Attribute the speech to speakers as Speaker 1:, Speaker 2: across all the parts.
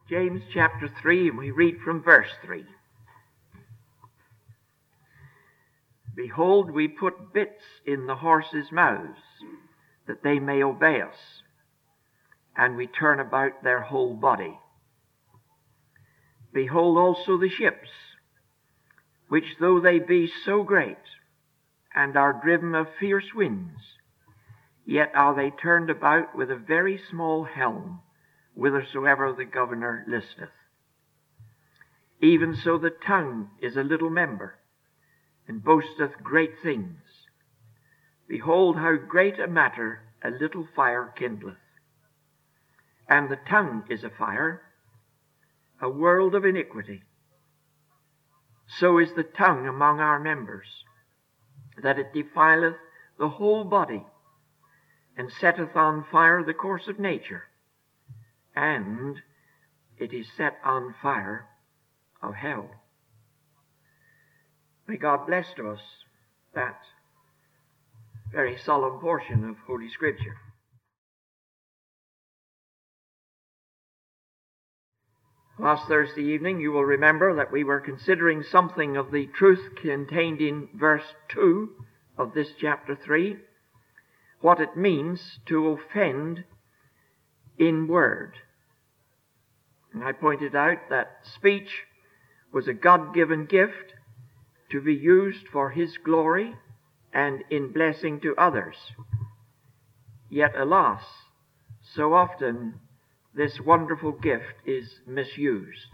Speaker 1: James chapter 3, and we read from verse 3. Behold, we put bits in the horses' mouths, that they may obey us, and we turn about their whole body. Behold also the ships, which though they be so great, and are driven of fierce winds, yet are they turned about with a very small helm, whithersoever the governor listeth. Even so the tongue is a little member, and boasteth great things. Behold, how great a matter a little fire kindleth. And the tongue is a fire, a world of iniquity. So is the tongue among our members, that it defileth the whole body, and setteth on fire the course of nature, and it is set on fire of hell. May God bless to us that very solemn portion of Holy Scripture. Last Thursday evening, you will remember that we were considering something of the truth contained in verse 2 of this chapter 3, what it means to offend in word. And I pointed out that speech was a God-given gift to be used for His glory and in blessing to others. Yet, alas, so often this wonderful gift is misused.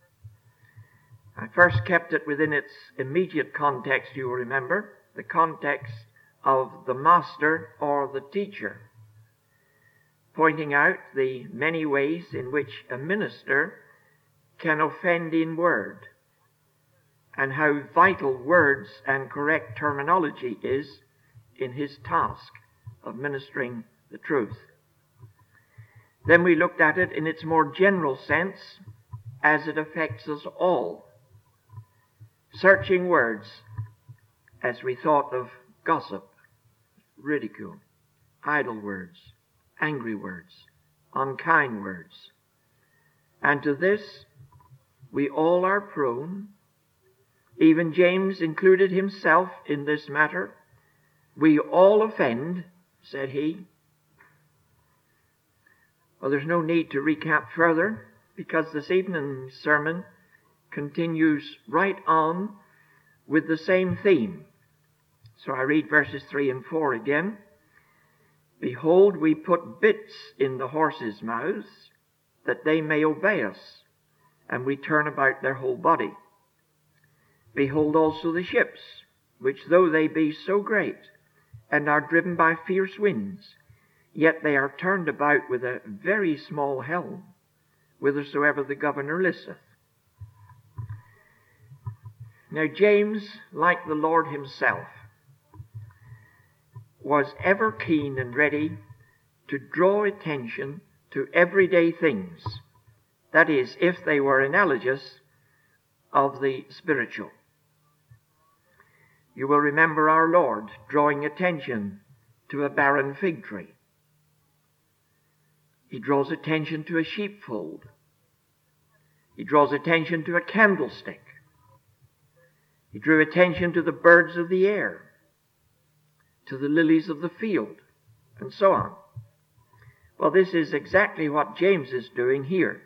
Speaker 1: I first kept it within its immediate context, you will remember, the context of the master or the teacher, pointing out the many ways in which a minister can offend in word, and how vital words and correct terminology is in his task of ministering the truth. Then we looked at it in its more general sense as it affects us all. Searching words as we thought of gossip, ridicule, idle words, angry words, unkind words. And to this we all are prone. Even James included himself in this matter. We all offend, said he. Well, there's no need to recap further, because this evening's sermon continues right on with the same theme. So I read verses 3 and 4 again. Behold, we put bits in the horses' mouths, that they may obey us, and we turn about their whole body. Behold also the ships, which though they be so great, and are driven by fierce winds, yet they are turned about with a very small helm, whithersoever the governor listeth. Now James, like the Lord himself, was ever keen and ready to draw attention to everyday things, that is, if they were analogous of the spiritual. You will remember our Lord drawing attention to a barren fig tree. He draws attention to a sheepfold. He draws attention to a candlestick. He drew attention to the birds of the air, to the lilies of the field, and so on. Well, this is exactly what James is doing here.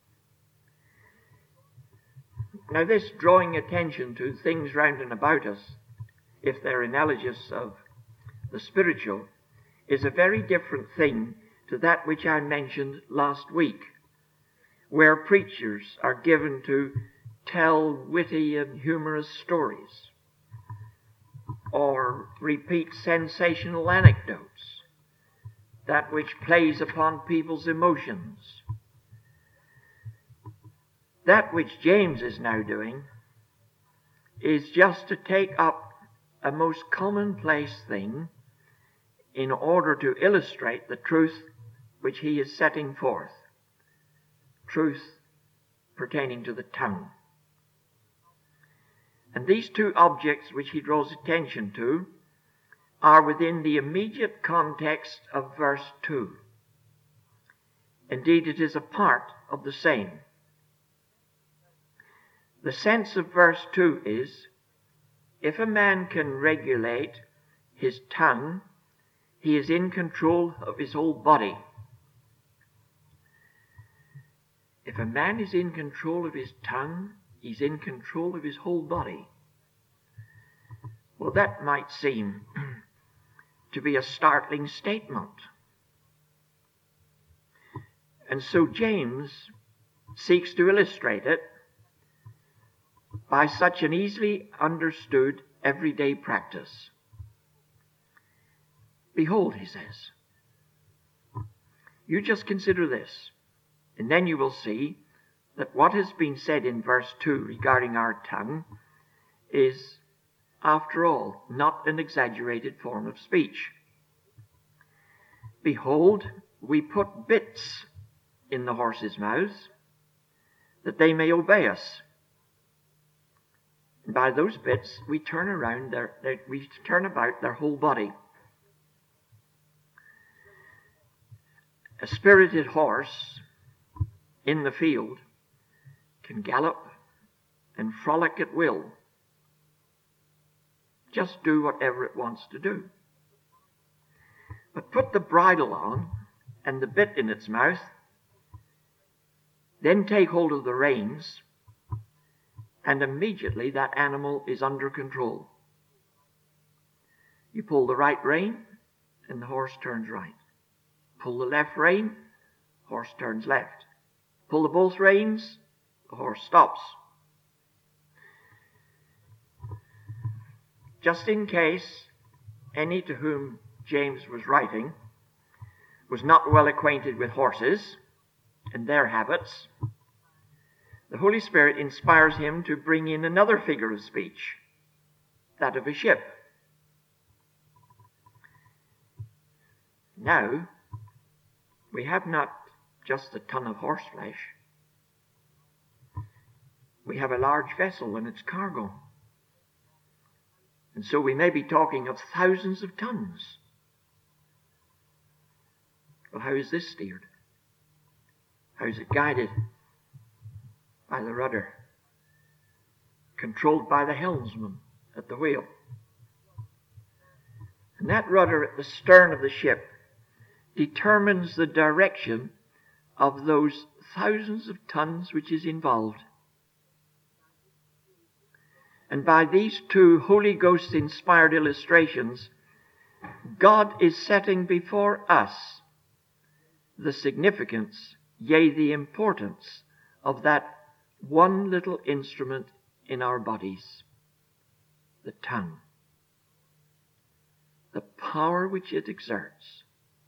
Speaker 1: Now, this drawing attention to things round and about us, if they're analogous of the spiritual, is a very different thing to that which I mentioned last week, where preachers are given to tell witty and humorous stories, or repeat sensational anecdotes, that which plays upon people's emotions. That which James is now doing is just to take up a most commonplace thing in order to illustrate the truth which he is setting forth, truth pertaining to the tongue. And these two objects which he draws attention to are within the immediate context of verse 2. Indeed, it is a part of the same. The sense of verse 2 is, if a man can regulate his tongue, he is in control of his whole body. If a man is in control of his tongue, he's in control of his whole body. Well, that might seem to be a startling statement. And so James seeks to illustrate it by such an easily understood everyday practice. Behold, he says, you just consider this, and then you will see that what has been said in verse 2 regarding our tongue is, after all, not an exaggerated form of speech. Behold, we put bits in the horses' mouths, that they may obey us. And by those bits, we turn about their whole body. A spirited horse in the field can gallop and frolic at will. Just do whatever it wants to do. But put the bridle on and the bit in its mouth, then take hold of the reins, and immediately that animal is under control. You pull the right rein, and the horse turns right. Pull the left rein, horse turns left. Pull the both reins, the horse stops. Just in case any to whom James was writing was not well acquainted with horses and their habits, the Holy Spirit inspires him to bring in another figure of speech, that of a ship. Now, we have not just a ton of horse flesh. We have a large vessel and its cargo. And so we may be talking of thousands of tons. Well, how is this steered? How is it guided? By the rudder, controlled by the helmsman at the wheel. And that rudder at the stern of the ship determines the direction of those thousands of tons which is involved. And by these two Holy Ghost inspired illustrations, God is setting before us the significance, yea, the importance of that one little instrument in our bodies, the tongue, the power which it exerts.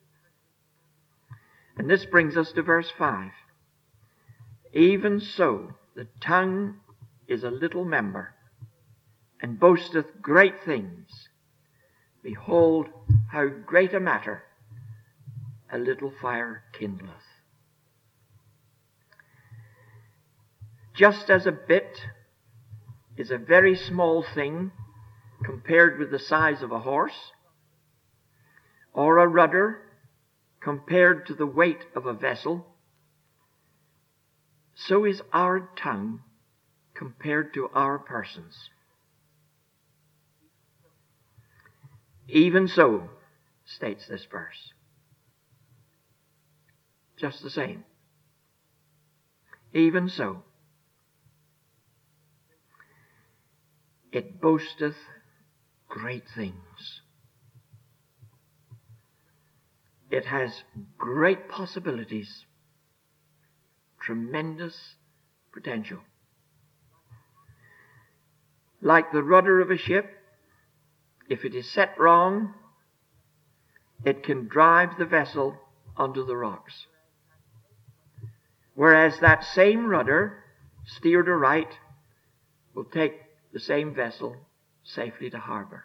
Speaker 1: And this brings us to verse 5. Even so, the tongue is a little member, and boasteth great things. Behold, how great a matter a little fire kindleth. Just as a bit is a very small thing compared with the size of a horse, or a rudder compared to the weight of a vessel, so is our tongue compared to our persons. Even so, states this verse. Just the same. Even so. It boasteth great things. It has great possibilities, tremendous potential. Like the rudder of a ship, if it is set wrong, it can drive the vessel onto the rocks. Whereas that same rudder, steered aright, will take the same vessel safely to harbor.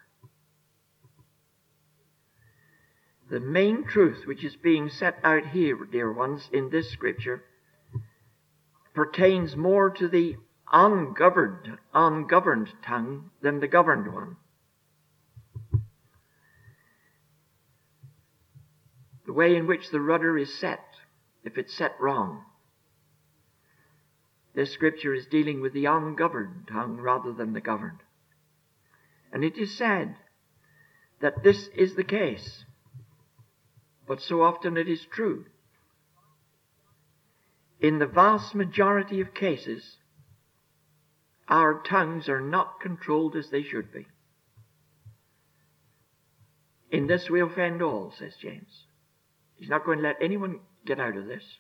Speaker 1: The main truth which is being set out here, dear ones, in this scripture pertains more to the ungoverned tongue than the governed one. The way in which the rudder is set, if it's set wrong, This scripture is dealing with the ungoverned tongue rather than the governed. And it is sad that this is the case, but so often it is true. In the vast majority of cases, our tongues are not controlled as they should be. In this we offend all, says James. He's not going to let anyone get out of this.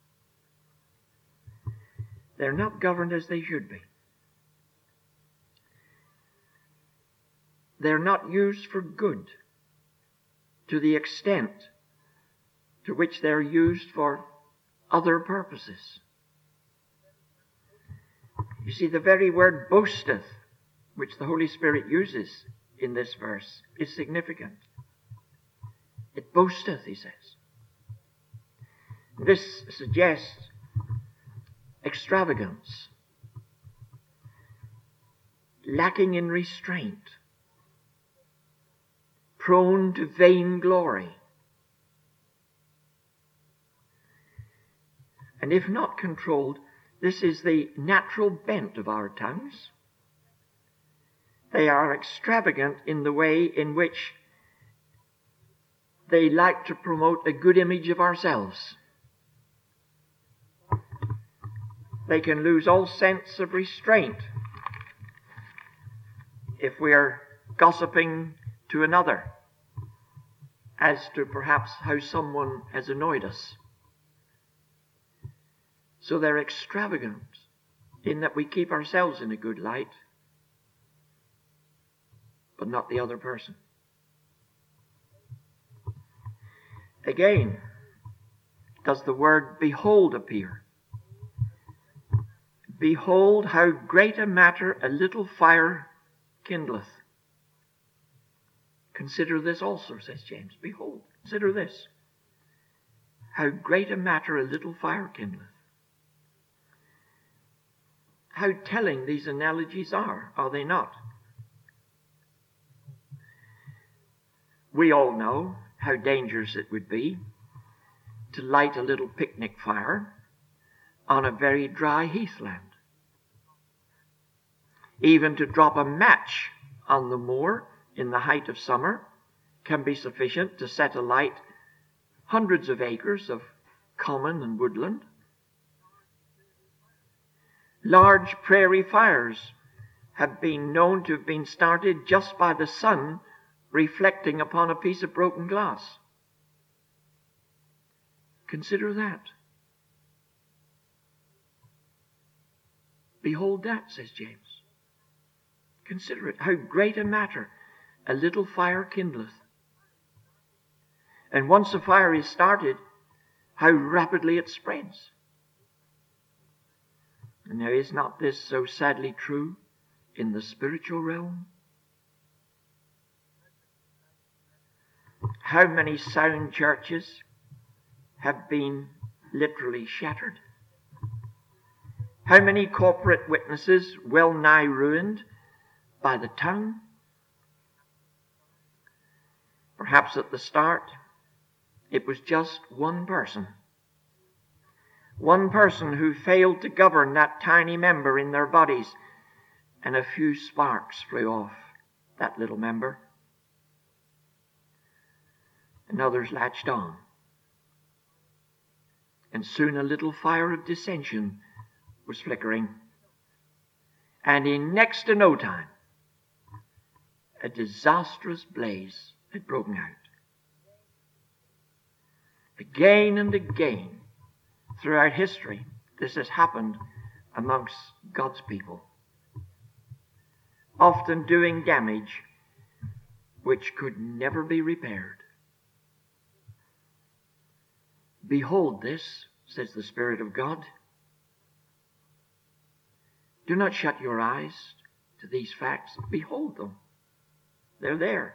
Speaker 1: They're not governed as they should be. They're not used for good to the extent to which they're used for other purposes. You see, the very word boasteth, which the Holy Spirit uses in this verse, is significant. It boasteth, he says. This suggests extravagance, lacking in restraint, prone to vainglory. And if not controlled, this is the natural bent of our tongues. They are extravagant in the way in which they like to promote a good image of ourselves. They can lose all sense of restraint if we are gossiping to another as to perhaps how someone has annoyed us. So they're extravagant in that we keep ourselves in a good light, but not the other person. Again, does the word behold appear? Behold how great a matter a little fire kindleth. Consider this also, says James. Behold, consider this. How great a matter a little fire kindleth. How telling these analogies are they not? We all know how dangerous it would be to light a little picnic fire on a very dry heathland. Even to drop a match on the moor in the height of summer can be sufficient to set alight hundreds of acres of common and woodland. Large prairie fires have been known to have been started just by the sun reflecting upon a piece of broken glass. Consider that. Behold that, says James. Consider it, how great a matter a little fire kindleth. And once a fire is started, how rapidly it spreads. And now is not this so sadly true in the spiritual realm? How many sound churches have been literally shattered? How many corporate witnesses well nigh ruined by the tongue? Perhaps at the start it was just one person. One person who failed to govern that tiny member in their bodies, and a few sparks flew off that little member. And others latched on. And soon a little fire of dissension was flickering. And in next to no time, a disastrous blaze had broken out. Again and again, throughout history, this has happened amongst God's people, often doing damage which could never be repaired. Behold this, says the Spirit of God. Do not shut your eyes to these facts. Behold them. They're there.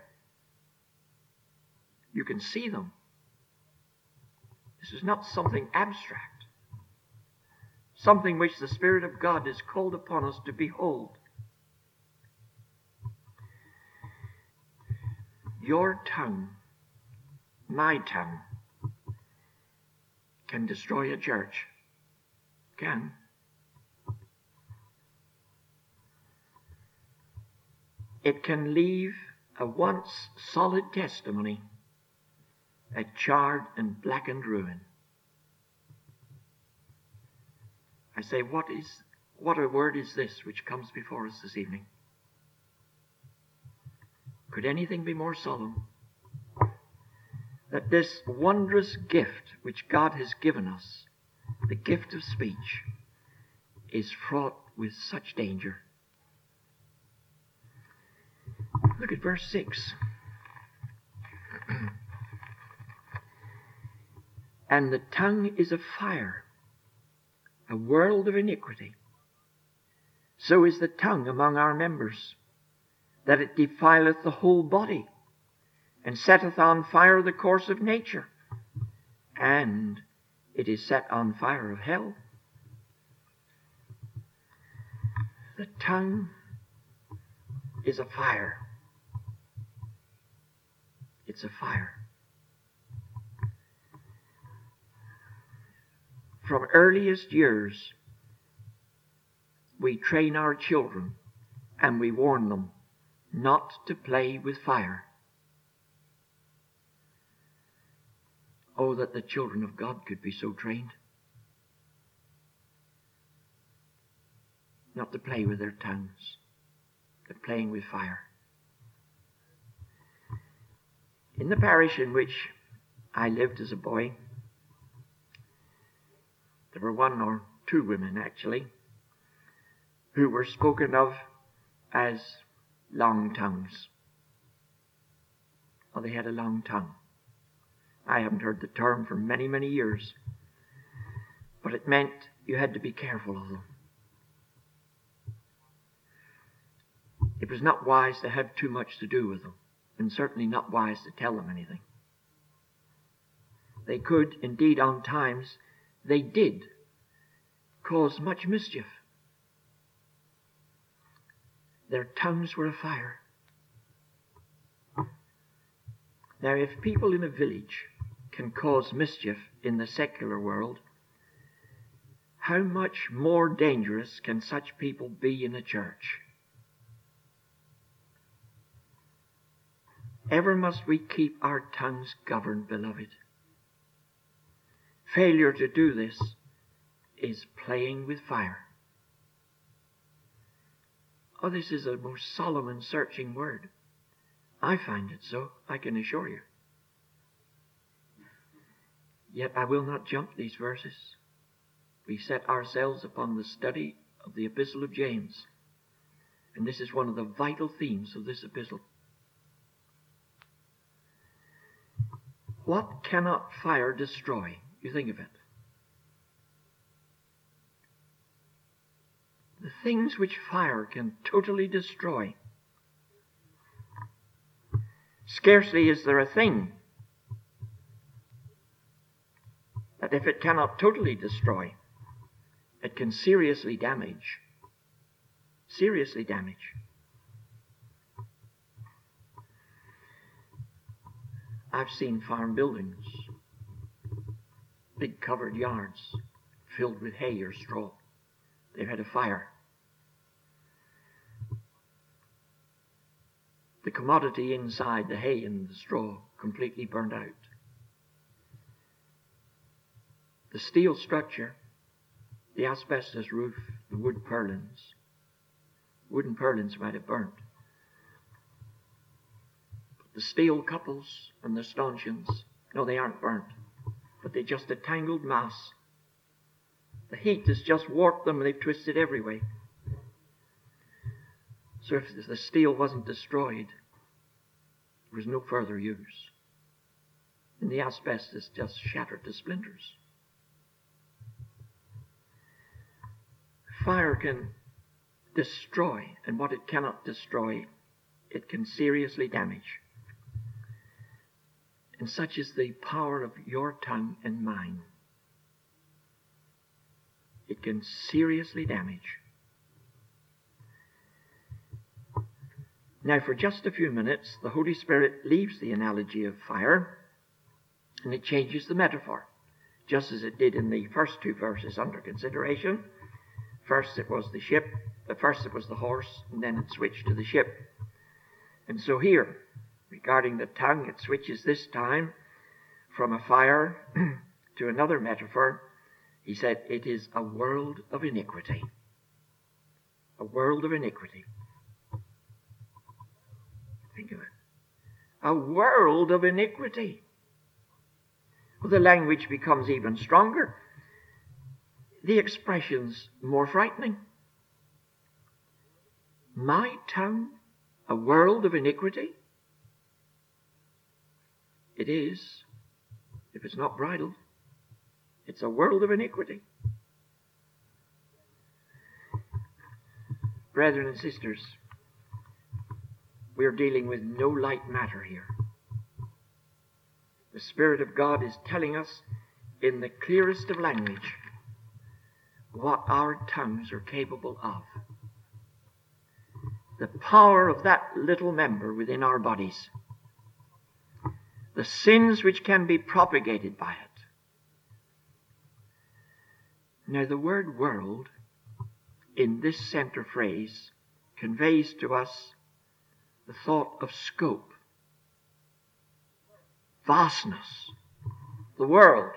Speaker 1: You can see them. This is not something abstract. Something which the Spirit of God has called upon us to behold. Your tongue, my tongue, can destroy a church. Can. it can leave a once solid testimony a charred and blackened ruin. I say, what a word is this which comes before us this evening? Could anything be more solemn? That this wondrous gift which God has given us, the gift of speech, is fraught with such danger. Look at verse 6. And the tongue is a fire, a world of iniquity. So is the tongue among our members, that it defileth the whole body, and setteth on fire the course of nature, and it is set on fire of hell. The tongue is a fire. It's a fire. From earliest years, we train our children and we warn them not to play with fire. Oh, that the children of God could be so trained. Not to play with their tongues, but playing with fire. In the parish in which I lived as a boy, there were one or two women, actually, who were spoken of as long tongues. Oh, they had a long tongue. I haven't heard the term for many, many years. But it meant you had to be careful of them. It was not wise to have too much to do with them, and certainly not wise to tell them anything. They could, indeed, on times, they did cause much mischief. Their tongues were a fire. Now, if people in a village can cause mischief in the secular world, how much more dangerous can such people be in a church? Ever must we keep our tongues governed, beloved. Failure to do this is playing with fire. Oh, this is a most solemn and searching word. I find it so, I can assure you. Yet I will not jump these verses. We set ourselves upon the study of the Epistle of James, and this is one of the vital themes of this epistle. What cannot fire destroy? You think of it. The things which fire can totally destroy. Scarcely is there a thing that if it cannot totally destroy, it can seriously damage. Seriously damage. I've seen farm buildings, big covered yards filled with hay or straw. They've had a fire. The commodity inside, the hay and the straw, completely burned out. The steel structure, the asbestos roof, the wooden purlins might have burnt. The steel couples and the stanchions, no, they aren't burnt, but they're just a tangled mass. The heat has just warped them and they've twisted every way. So if the steel wasn't destroyed, there was no further use. And the asbestos just shattered to splinters. Fire can destroy, and what it cannot destroy, it can seriously damage. And such is the power of your tongue and mine. It can seriously damage. Now, for just a few minutes, the Holy Spirit leaves the analogy of fire, and it changes the metaphor, just as it did in the first two verses under consideration. First it was the ship, first it was the horse, and then it switched to the ship. And so here, regarding the tongue, it switches this time from a fire to another metaphor. He said, it is a world of iniquity. A world of iniquity. Think of it. A world of iniquity. Well, the language becomes even stronger. The expression's more frightening. My tongue, a world of iniquity? It is, if it's not bridled. It's a world of iniquity. Brethren and sisters, we're dealing with no light matter here. The Spirit of God is telling us in the clearest of language what our tongues are capable of. The power of that little member within our bodies. The sins which can be propagated by it. Now, the word world in this center phrase conveys to us the thought of scope, vastness, the world.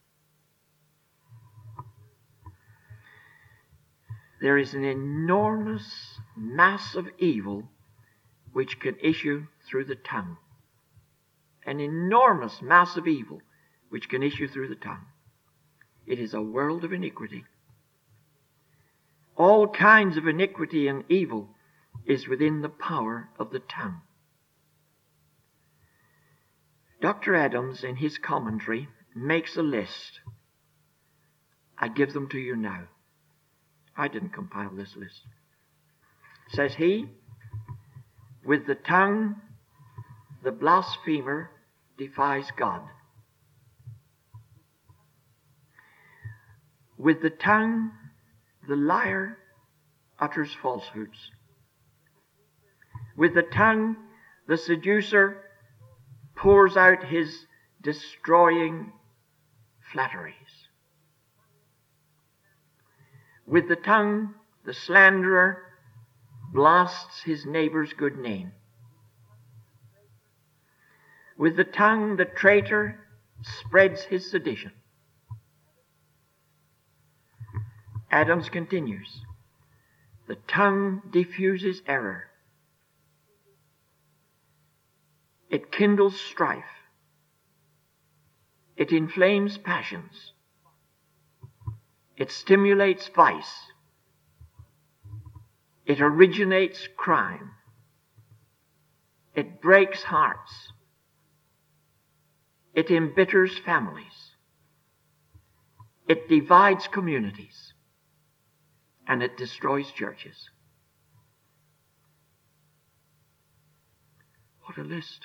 Speaker 1: There is an enormous mass of evil which can issue through the tongue. An enormous mass of evil which can issue through the tongue. It is a world of iniquity. All kinds of iniquity and evil is within the power of the tongue. Dr. Adams, in his commentary, makes a list. I give them to you now. I didn't compile this list. Says he, with the tongue, the blasphemer defies God. With the tongue, the liar utters falsehoods. With the tongue, the seducer pours out his destroying flatteries. With the tongue, the slanderer blasts his neighbor's good name. With the tongue, the traitor spreads his sedition. Adams continues, the tongue diffuses error. It kindles strife. It inflames passions. It stimulates vice. It originates crime. It breaks hearts. It embitters families. It divides communities. And it destroys churches. What a list.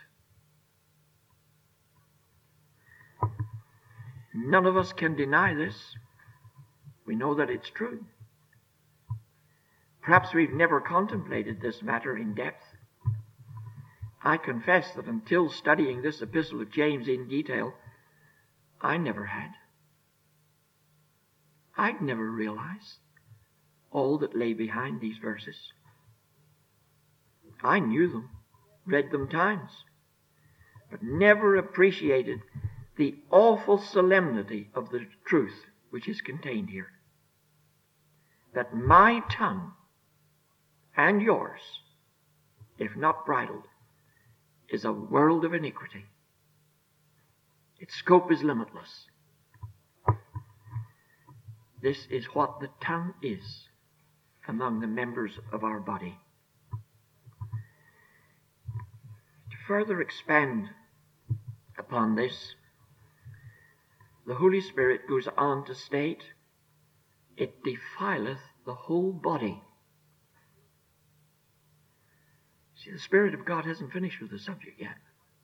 Speaker 1: None of us can deny this. We know that it's true. Perhaps we've never contemplated this matter in depth. I confess that until studying this epistle of James in detail, I never had. I'd never realized all that lay behind these verses. I knew them, read them times, but never appreciated the awful solemnity of the truth which is contained here. That my tongue and yours, if not bridled, is a world of iniquity. Its scope is limitless. This is what the tongue is among the members of our body. To further expand upon this, the Holy Spirit goes on to state, it defileth the whole body. See, the Spirit of God hasn't finished with the subject yet.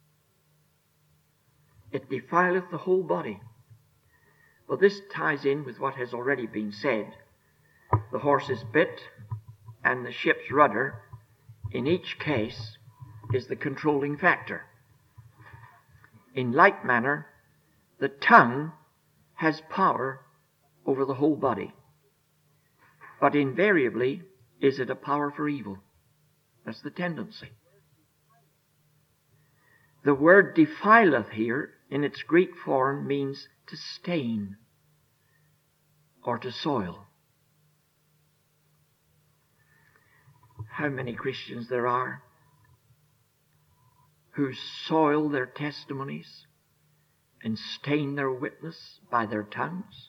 Speaker 1: It defileth the whole body. Well, this ties in with what has already been said. The horse's bit and the ship's rudder, in each case, is the controlling factor. In like manner, the tongue has power over the whole body. But invariably, is it a power for evil? That's the tendency. The word defileth here in its Greek form means to stain or to soil. How many Christians there are who soil their testimonies and stain their witness by their tongues.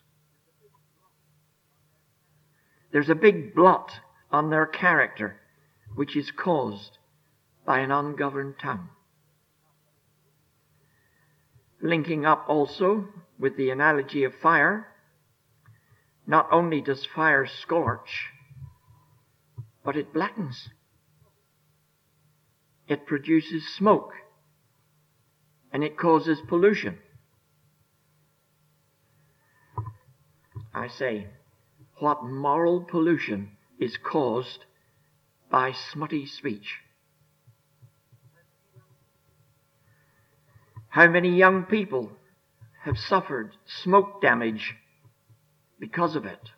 Speaker 1: There's a big blot on their character which is caused by an ungoverned tongue. Linking up also with the analogy of fire, not only does fire scorch, but it blackens. It produces smoke, and it causes pollution. I say, what moral pollution is caused by smutty speech? How many young people have suffered smoke damage because of it,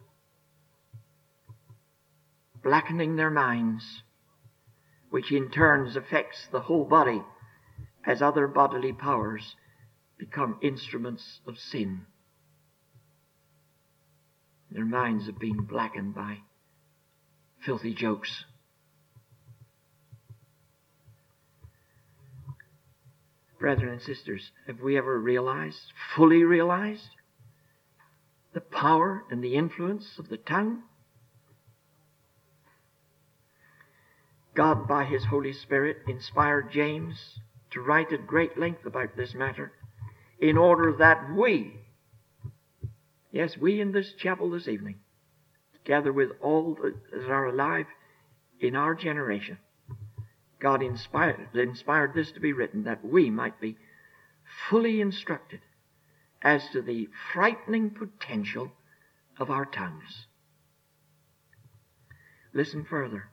Speaker 1: blackening their minds, which in turn affects the whole body as other bodily powers become instruments of sin. Their minds have been blackened by filthy jokes. Brethren and sisters, have we ever fully realized, the power and the influence of the tongue? God, by His Holy Spirit, inspired James to write at great length about this matter in order that we in this chapel this evening, together with all that are alive in our generation, God inspired this to be written that we might be fully instructed as to the frightening potential of our tongues. Listen further.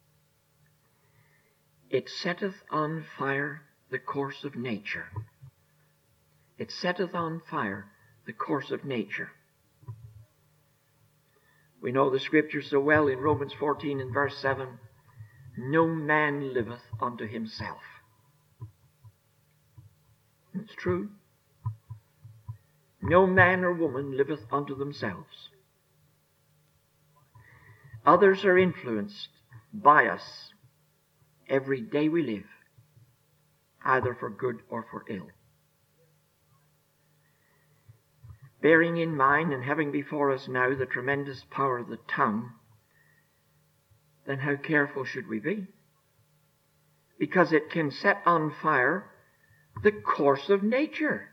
Speaker 1: It setteth on fire the course of nature. It setteth on fire the course of nature. We know the Scripture so well in Romans 14 and verse 7. No man liveth unto himself. It's true. No man or woman liveth unto themselves. Others are influenced by us every day we live, either for good or for ill. Bearing in mind and having before us now the tremendous power of the tongue, then how careful should we be? Because it can set on fire the course of nature.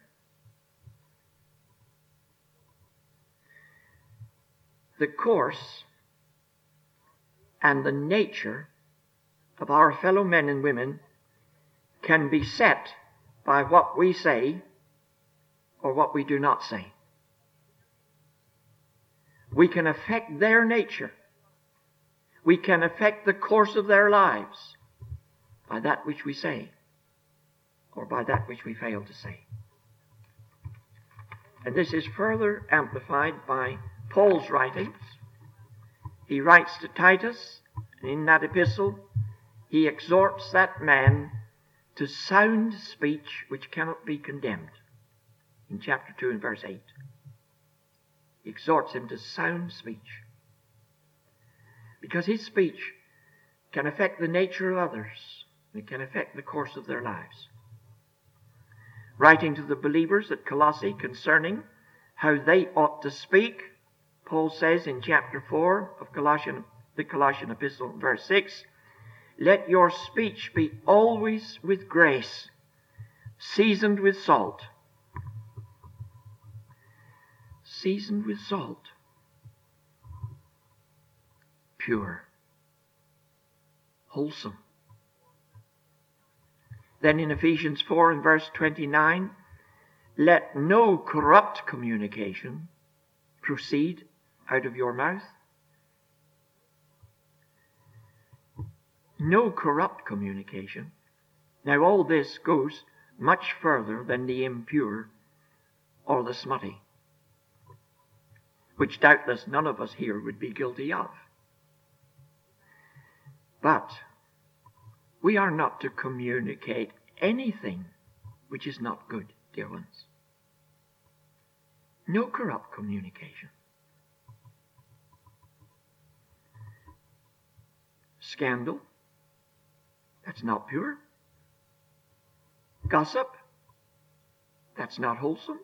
Speaker 1: The course and the nature of our fellow men and women can be set by what we say or what we do not say. We can affect their nature. We can affect the course of their lives by that which we say or by that which we fail to say. And this is further amplified by Paul's writings. He writes to Titus, and in that epistle he exhorts that man to sound speech which cannot be condemned. In chapter 2 and verse 8. He exhorts him to sound speech. Because his speech can affect the nature of others. It can affect the course of their lives. Writing to the believers at Colossae concerning how they ought to speak, Paul says in chapter 4 of the Colossian epistle, verse 6, let your speech be always with grace, seasoned with salt. Seasoned with salt. Pure. Wholesome. Then in Ephesians 4 and verse 29, let no corrupt communication proceed out of your mouth. No corrupt communication. Now all this goes much further than the impure or the smutty, which doubtless none of us here would be guilty of. But we are not to communicate anything which is not good, dear ones. No corrupt communication. Scandal, that's not pure. Gossip, that's not wholesome.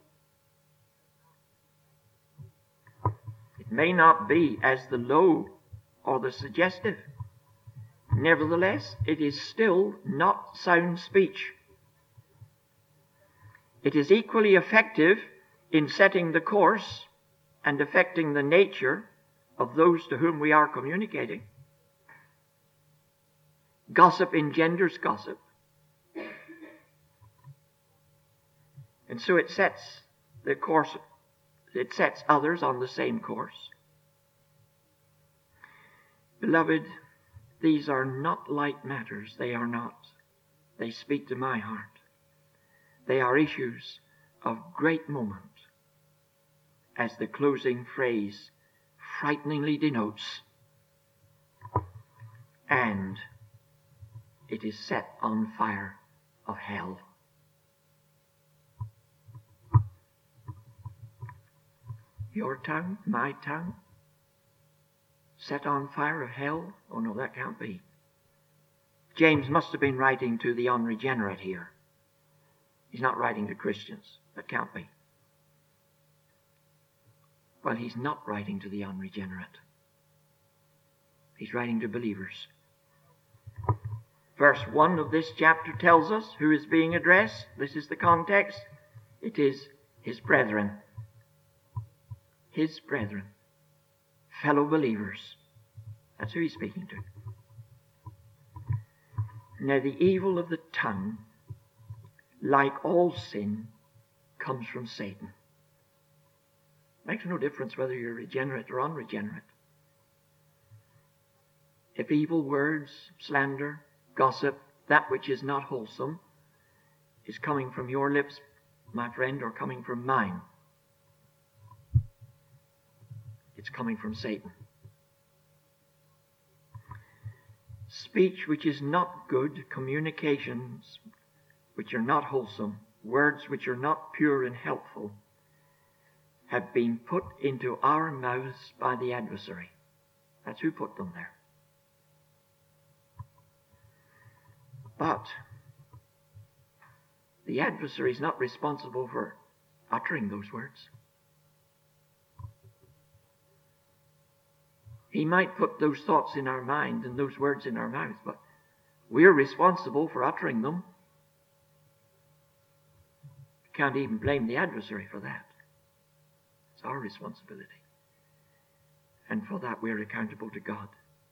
Speaker 1: It may not be as the low or the suggestive. Nevertheless, it is still not sound speech. It is equally effective in setting the course and affecting the nature of those to whom we are communicating. Gossip engenders gossip. And so it sets the course, it sets others on the same course. Beloved, these are not light matters. They are not. They speak to my heart. They are issues of great moment, as the closing phrase frighteningly denotes. And it is set on fire of hell. Your tongue, my tongue, set on fire of hell? Oh no, that can't be. James must have been writing to the unregenerate here. He's not writing to Christians. That can't be. Well, he's not writing to the unregenerate. He's writing to believers. Verse 1 of this chapter tells us who is being addressed. This is the context. It is his brethren. His brethren. Fellow believers. That's who he's speaking to. Now, the evil of the tongue, like all sin, comes from Satan. Makes no difference whether you're regenerate or unregenerate. If evil words, slander, gossip, that which is not wholesome, is coming from your lips, my friend, or coming from mine, it's coming from Satan. Speech which is not good, communications which are not wholesome, words which are not pure and helpful, have been put into our mouths by the adversary. That's who put them there. But the adversary is not responsible for uttering those words. He might put those thoughts in our mind and those words in our mouth, but we're responsible for uttering them. Can't even blame the adversary for that. It's our responsibility. And for that we're accountable to God.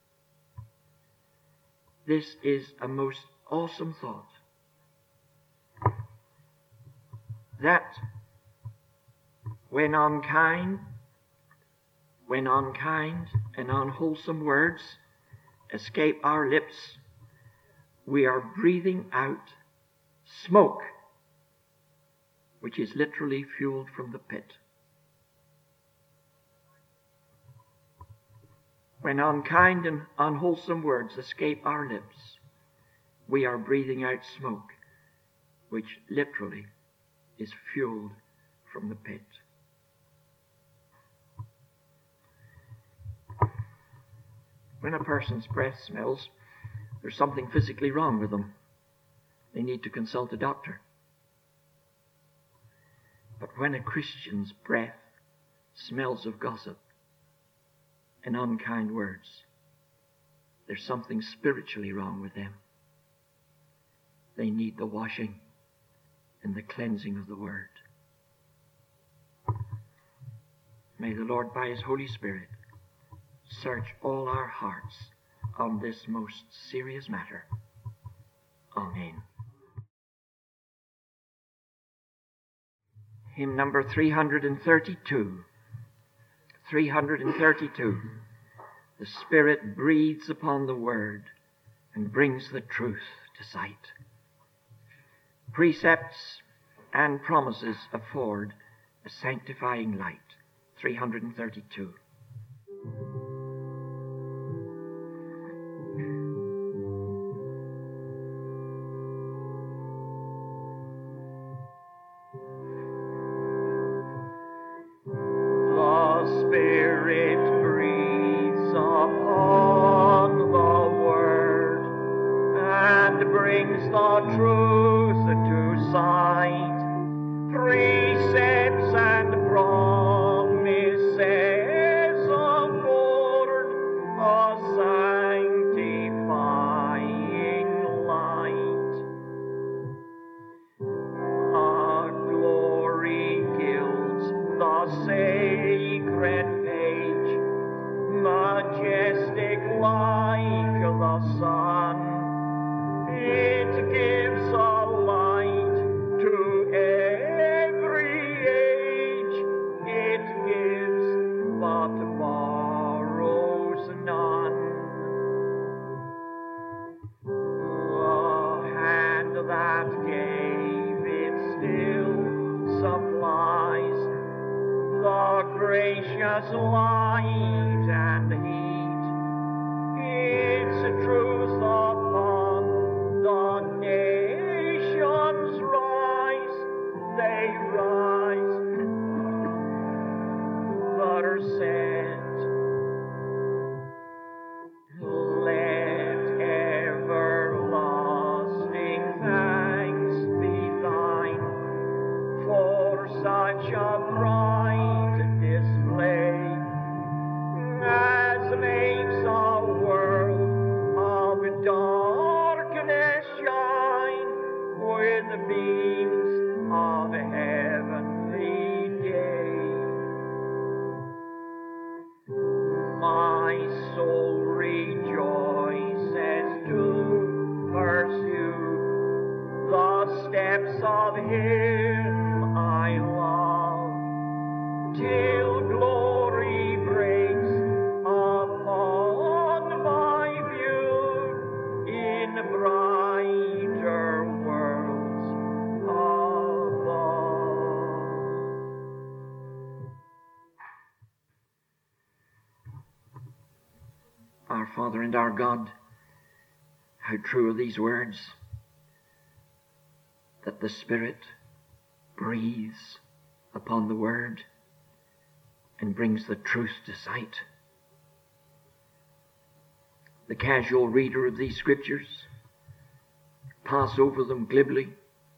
Speaker 1: This is a most awesome thought. That when unkind and unwholesome words escape our lips, we are breathing out smoke, which is literally fueled from the pit. When unkind and unwholesome words escape our lips, we are breathing out smoke, which literally is fueled from the pit. When a person's breath smells, there's something physically wrong with them. They need to consult a doctor. But when a Christian's breath smells of gossip and unkind words, there's something spiritually wrong with them. They need the washing and the cleansing of the Word. May the Lord, by His Holy Spirit, search all our hearts on this most serious matter. Amen. Hymn number 332. 332. The Spirit breathes upon the Word and brings the truth to sight. Precepts and promises afford a sanctifying light. 332. our Father and our God, how true are these words, that the Spirit breathes upon the Word and brings the truth to sight. The casual reader of these Scriptures pass over them glibly,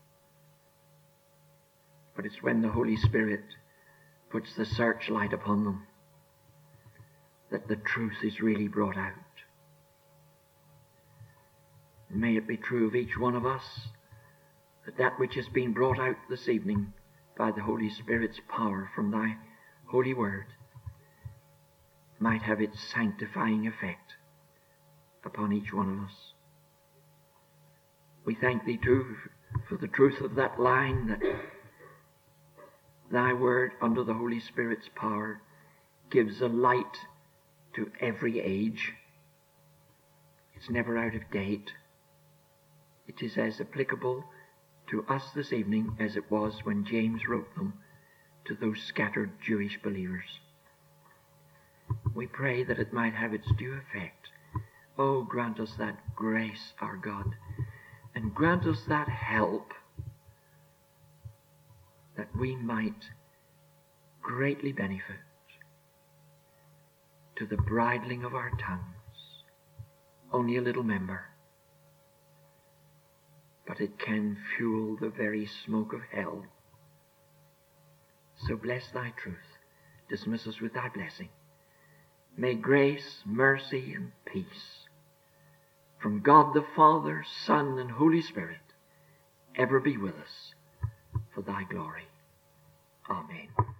Speaker 1: but it's when the Holy Spirit puts the searchlight upon them that the truth is really brought out. And may it be true of each one of us that that which has been brought out this evening by the Holy Spirit's power from thy holy word might have its sanctifying effect upon each one of us. We thank thee too for the truth of that line, that thy word under the Holy Spirit's power gives a light to every age. It's never out of date. It is as applicable to us this evening as it was when James wrote them to those scattered Jewish believers. We pray that it might have its due effect. Oh, grant us that grace, our God, and grant us that help, that we might greatly benefit to the bridling of our tongues. Only a little member, but it can fuel the very smoke of hell. So bless thy truth. Dismiss us with thy blessing. May grace, mercy, and peace from God the Father, Son, and Holy Spirit ever be with us for thy glory. Amen.